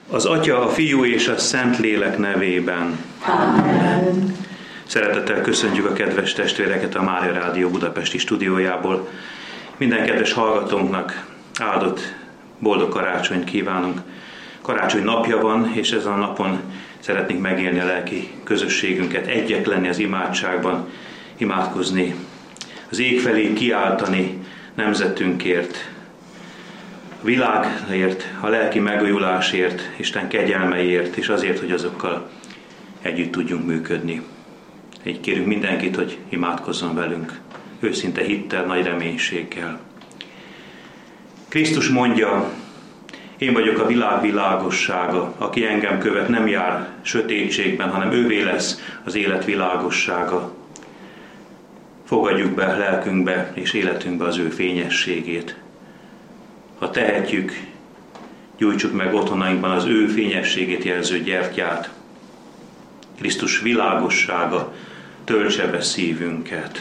Az Atya, a Fiú és a Szentlélek nevében. Amen. Szeretettel köszöntjük a kedves testvéreket a Mária Rádió budapesti stúdiójából. Minden kedves hallgatónknak áldott, boldog karácsonyt kívánunk. Karácsony napja van, és ezen a napon szeretnénk megélni a lelki közösségünket, egyek lenni az imádságban, imádkozni, az ég felé kiáltani nemzetünkért, a világért, a lelki megújulásért, Isten kegyelmeiért, és azért, hogy azokkal együtt tudjunk működni. Így kérünk mindenkit, hogy imádkozzon velünk, őszinte hittel, nagy reménységgel. Krisztus mondja, én vagyok a világ világossága, aki engem követ, nem jár sötétségben, hanem ővé lesz az élet világossága. Fogadjuk be lelkünkbe és életünkbe az ő fényességét. Ha tehetjük, gyújtsuk meg otthonainkban az ő fényességét jelző gyertyát. Krisztus világossága töltse be szívünket.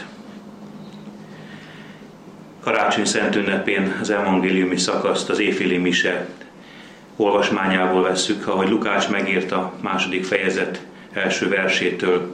Karácsony Szent ünnepén az evangéliumi szakaszt, az éjféli mise olvasmányából vesszük, ahogy Lukács megírta a 2. fejezet első versétől.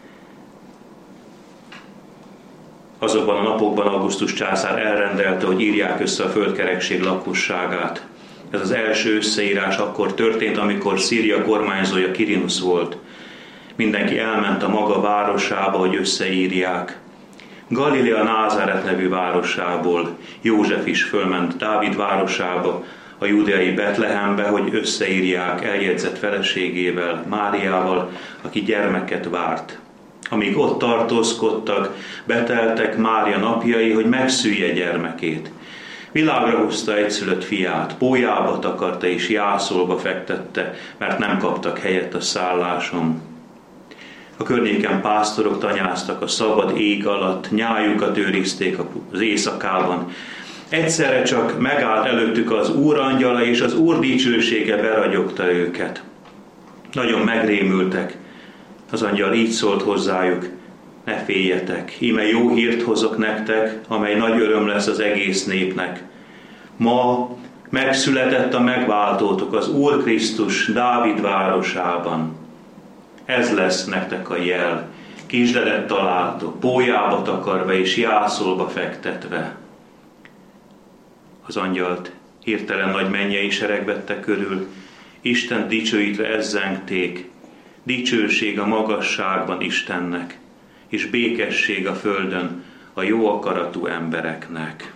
Azokban a napokban Augustus császár elrendelte, hogy írják össze a földkerekség lakosságát. Ez az első összeírás akkor történt, amikor Szíria kormányzója Quirinus volt. Mindenki elment a maga városába, hogy összeírják. Galilea Názáret nevű városából József is fölment Dávid városába, a júdeai Betlehembe, hogy összeírják eljegyzett feleségével, Máriával, aki gyermeket várt. Amíg ott tartózkodtak, beteltek Mária napjai, hogy megszülje gyermekét. Világra hozta egyszülött fiát, pólyába takarta és jászolba fektette, mert nem kaptak helyet a szálláson. A környéken pásztorok tanyáztak a szabad ég alatt, nyájukat őrizték az éjszakában. Egyszerre csak megállt előttük az Úr angyala, és az Úr dicsősége beragyogta őket. Nagyon megrémültek. Az angyal így szólt hozzájuk, ne féljetek, íme jó hírt hozok nektek, amely nagy öröm lesz az egész népnek. Ma megszületett a megváltótok, az Úr Krisztus Dávid városában. Ez lesz nektek a jel, kisdedet találtok, pólyába takarva és jászolba fektetve. Az angyalt hirtelen nagy mennyei sereg vette körül, Isten dicsőítve ezzengték, dicsőség a magasságban Istennek, és békesség a földön a jó akaratú embereknek.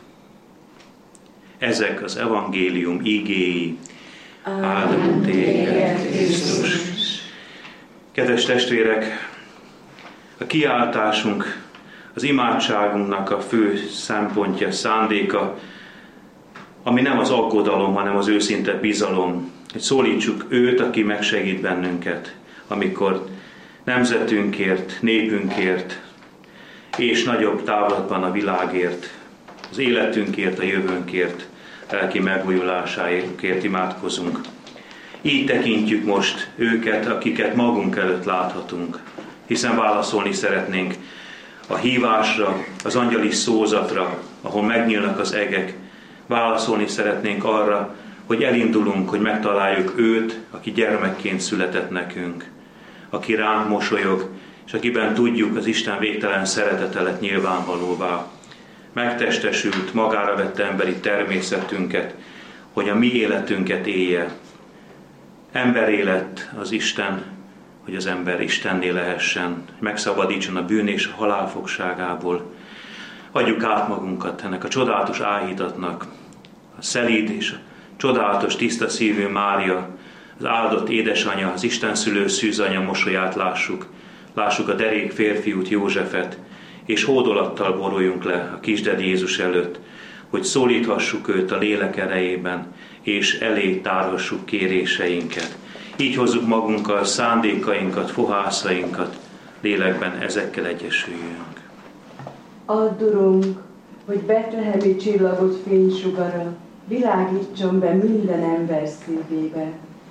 Ezek az evangélium igéi. Áldunk téged, Krisztus! Kedves testvérek, a kiáltásunk, az imádságunknak a fő szempontja, szándéka, ami nem az aggodalom, hanem az őszinte bizalom, hogy szólítsuk őt, aki megsegít bennünket, amikor nemzetünkért, népünkért, és nagyobb távlatban a világért, az életünkért, a jövőnkért, lelki megújulásáért imádkozunk. Így tekintjük most őket, akiket magunk előtt láthatunk, hiszen válaszolni szeretnénk a hívásra, az angyali szózatra, ahol megnyílnak az egek. Válaszolni szeretnénk arra, hogy elindulunk, hogy megtaláljuk őt, aki gyermekként született nekünk, aki ránk mosolyog, és akiben tudjuk, az Isten végtelen szeretete lett nyilvánvalóvá. Megtestesült, magára vette emberi természetünket, hogy a mi életünket élje. Emberé lett az Isten, hogy az ember Istenné lehessen, megszabadítson a bűn és a halál fogságából. Adjuk át magunkat ennek a csodálatos áhítatnak, a szelíd és a csodálatos tiszta szívű Mária, az áldott édesanyja, az Isten szülő szűzanya mosolyát lássuk. Lássuk a derék férfiút, Józsefet, és hódolattal boruljunk le a kisded Jézus előtt, hogy szólíthassuk őt a lélek erejében, és elé tárhassuk kéréseinket. Így hozzuk magunkkal szándékainkat, fohászainkat, lélekben ezekkel egyesüljünk. Add, Urunk, hogy betlehemi csillagot fénysugara világítson be minden ember szívébe.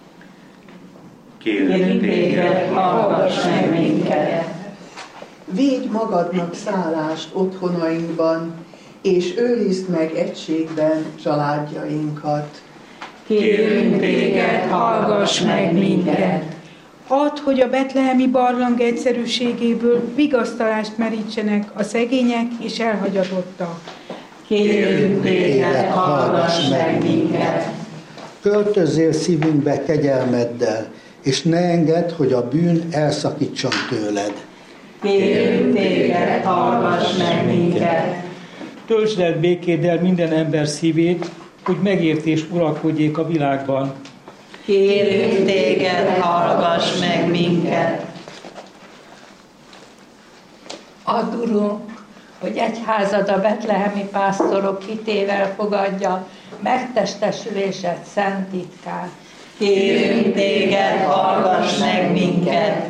Kérünk téged, hallgass meg minket! Védj magadnak szállást otthonainkban, és őrizd meg egységben családjainkat. Kérünk téged, hallgass meg minket! Add, hogy a betlehemi barlang egyszerűségéből vigasztalást merítsenek a szegények és elhagyatottak. Kérünk téged, hallgass meg minket! Költözzél szívünkbe kegyelmeddel, és ne engedd, hogy a bűn elszakítson tőled. Kérünk téged, hallgass meg minket! Töltsd el békéddel minden ember szívét, hogy megértés uralkodjék a világban. Kérünk téged, hallgass meg minket! Add, Urunk, hogy egyházad a betlehemi pásztorok hitével fogadja megtestesülésed szent titkát. Kérünk téged, hallgass meg minket!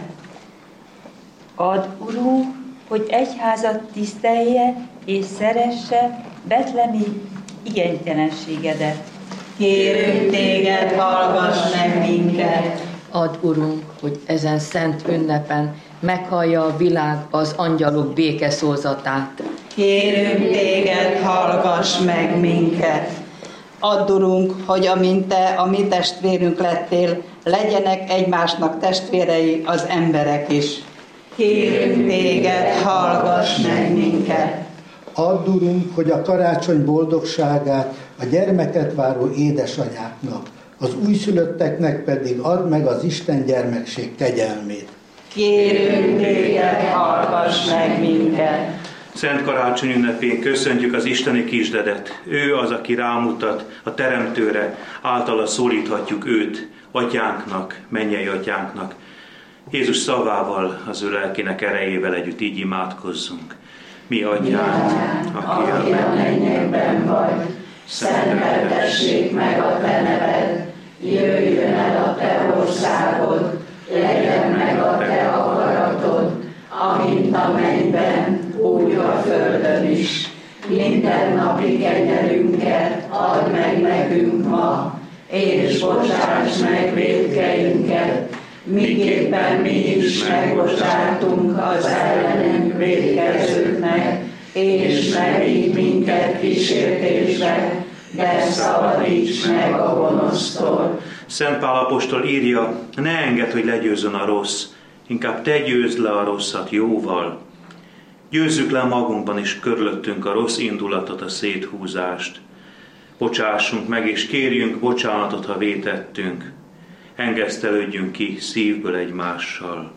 Add, Urunk, hogy egyházad tisztelje és szeresse betlehemi igénytelenségedet. Kérünk téged, hallgass meg minket! Add, Urunk, hogy ezen szent ünnepen meghallja a világ az angyalok békeszózatát. Kérünk téged, hallgass meg minket! Add, Urunk, hogy amint te a mi testvérünk lettél, legyenek egymásnak testvérei az emberek is. Kérünk téged, hallgass meg minket! Add, Urunk, hogy a karácsony boldogságát a gyermeket váró édesanyáknak, az újszülötteknek pedig add meg az Isten gyermekség kegyelmét. Kérünk téged, hallgass meg minket! Szent Karácsony ünnepén köszöntjük az isteni kisdedet. Ő az, aki rámutat a Teremtőre, általa szólíthatjuk őt, atyánknak, mennyei atyánknak. Jézus szavával, az ő lelkének erejével együtt így imádkozzunk. Mi atyánk, aki a mennyekben vagy, szenteltessék meg a te neved, jöjjön el a te országod, legyen meg a te akaratod, amint a mennyben, úgy a földön is. Minden napi kenyerünket add meg nekünk ma, és bocsáss meg vétkeinket, miképpen mi is megbocsátunk az ellenünk vétkezőknek, és ne vigy minket kísértésbe, de szabadíts meg a gonosztól. Szent Pál apostol írja, ne engedd, hogy legyőzzön a rossz, inkább te győzd le a rosszat jóval. Győzzük le magunkban is körülöttünk a rossz indulatot, a széthúzást. Bocsássunk meg, és kérjünk bocsánatot, ha vétettünk. Engesztelődjünk ki szívből egymással.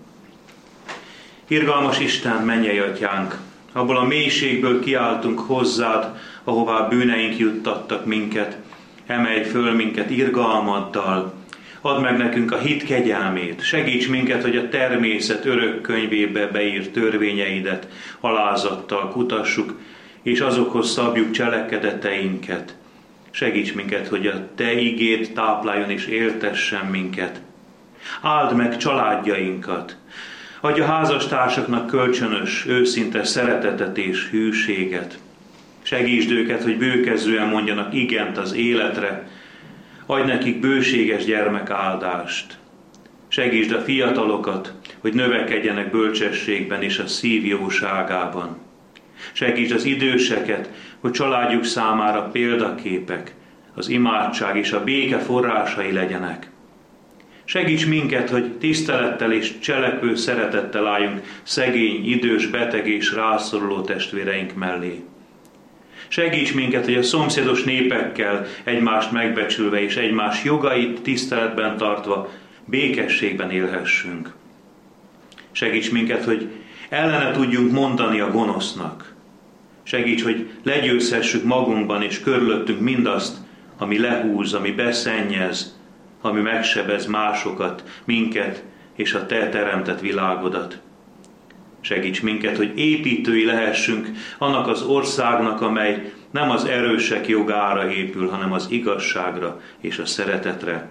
Irgalmas Isten, mennyei atyánk, abból a mélységből kiáltunk hozzád, ahová bűneink juttattak minket, emelj föl minket irgalmaddal, add meg nekünk a hit kegyelmét, segíts minket, hogy a természet örök könyvébe beírt törvényeidet alázattal kutassuk, és azokhoz szabjuk cselekedeteinket. Segíts minket, hogy a te igéd tápláljon és éltessen minket. Áld meg családjainkat. Adj a házastársaknak kölcsönös, őszinte szeretetet és hűséget. Segítsd őket, hogy bőkezően mondjanak igent az életre. Adj nekik bőséges gyermekáldást. Segítsd a fiatalokat, hogy növekedjenek bölcsességben és a szív jóságában. Segítsd az időseket, hogy családjuk számára példaképek, az imádság és a béke forrásai legyenek. Segíts minket, hogy tisztelettel és cselekvő szeretettel álljunk szegény, idős, beteg és rászoruló testvéreink mellé. Segíts minket, hogy a szomszédos népekkel egymást megbecsülve és egymás jogait tiszteletben tartva békességben élhessünk. Segíts minket, hogy ellene tudjunk mondani a gonosznak. Segíts, hogy legyőzhessük magunkban és körülöttünk mindazt, ami lehúz, ami beszennyez, ami megsebez másokat, minket és a te teremtett világodat. Segíts minket, hogy építői lehessünk annak az országnak, amely nem az erősek jogára épül, hanem az igazságra és a szeretetre.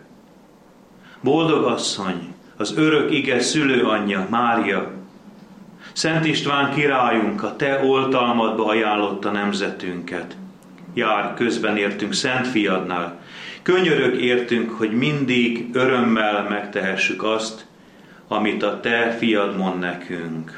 Boldog asszony, az örök ige szülőanyja, Mária, Szent István királyunk, a te oltalmadba ajánlotta nemzetünket. Jár közben értünk Szent Fiadnál. Könyörög értünk, hogy mindig örömmel megtehessük azt, amit a te fiad mond nekünk.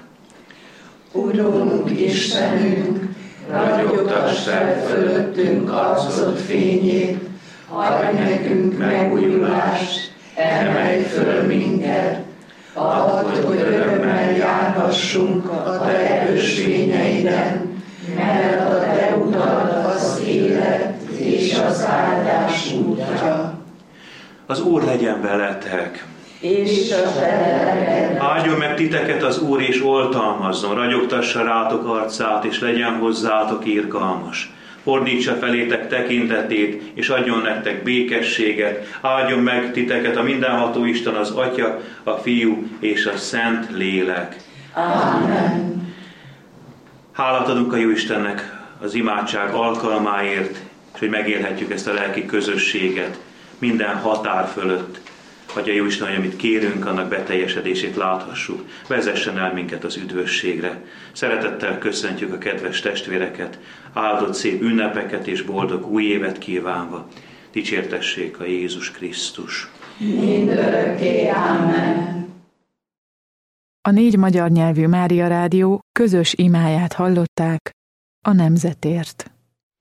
Urunk, Istenünk, ragyogtass fel fölöttünk arcod fényét, adj nekünk megújulást, emelj föl minket, add, hogy örömmel járhassunk a te ösvényeiden, mert a te utad az élet és az áldás útja. Az Úr legyen veletek! És a te áldjon meg titeket az Úr, és oltalmazzon, ragyogtassa rátok arcát, és legyen hozzátok irgalmas. Fordítsa felétek tekintetét, és adjon nektek békességet. Áldjon meg titeket a mindenható Isten, az Atya, a Fiú és a Szent Lélek. Amen. Hálát adunk a Jóistennek az imádság alkalmáért, és hogy megélhetjük ezt a lelki közösséget minden határ fölött. Adja Jóisten, hogy amit kérünk, annak beteljesedését láthassuk. Vezessen el minket az üdvösségre. Szeretettel köszöntjük a kedves testvéreket, áldott szép ünnepeket és boldog új évet kívánva. Dicsértessék a Jézus Krisztus. Mindörökké, amen. A 4 magyar nyelvű Mária Rádió közös imáját hallották a nemzetért.